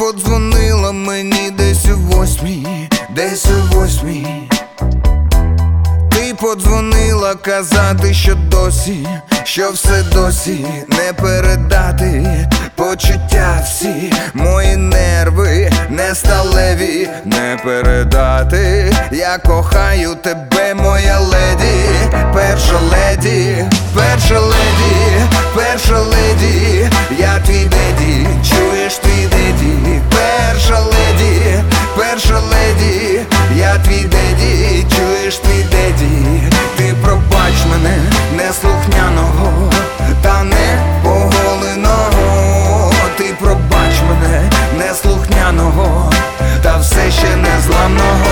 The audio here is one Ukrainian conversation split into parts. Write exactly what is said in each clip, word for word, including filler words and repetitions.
подзвонила мені десь у восьмій, десь у восьмій. Ти подзвонила казати, що досі, що все досі не передати. Почуття всі, мої нерви не сталеві, не передати. Я кохаю тебе, моя леді, перша леді, перша леді, перша леді. Я твій деді, чуєш, твій деді, перша леді, перша леді. Я твій деді, чуєш, твій деді. Ти пробач мене, неслухняного та не поголеного. Ти пробач мене, неслухняного та все ще незламного.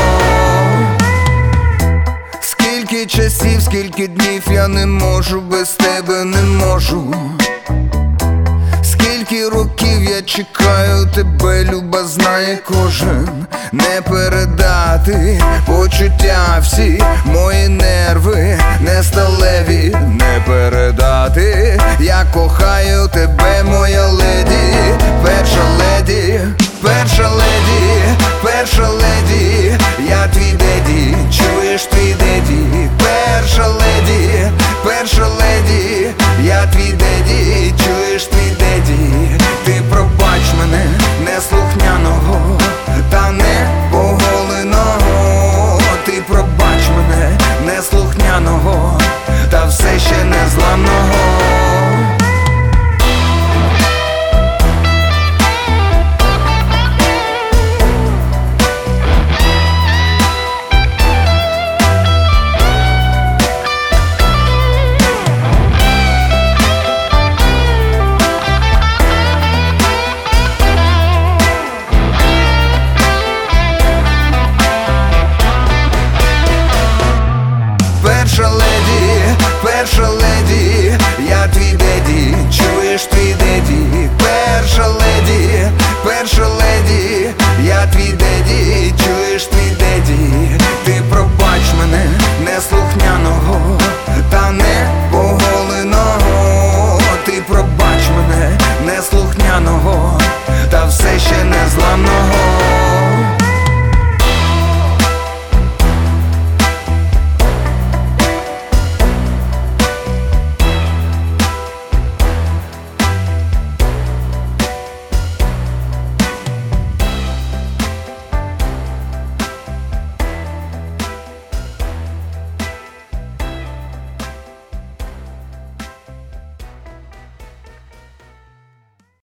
Скільки часів, скільки днів я не можу, без тебе не можу. Скільки років я чекаю тебе, люба, знає кожен. Не передати почуття всі, мої нерви не сталеві, не передати. Я кохаю тебе, моя леді, перша леді, перша леді, перша леді. Я твій деді, чуєш, твій деді, перша леді, перша леді. Я твій деді, чуєш, твій деді. Ти пробач мене, неслухняного та не поголеного. Ти пробач мене, неслухняного та все ще незламного. Перша леді, перша леді, я твій деді, чуєш, твій деді, перша леді, перша леді. Я твій деді, чуєш, твій деді. Ти пробач мене, неслухняного та не поголеного. Ти пробач мене, неслухняного та все ще незламного.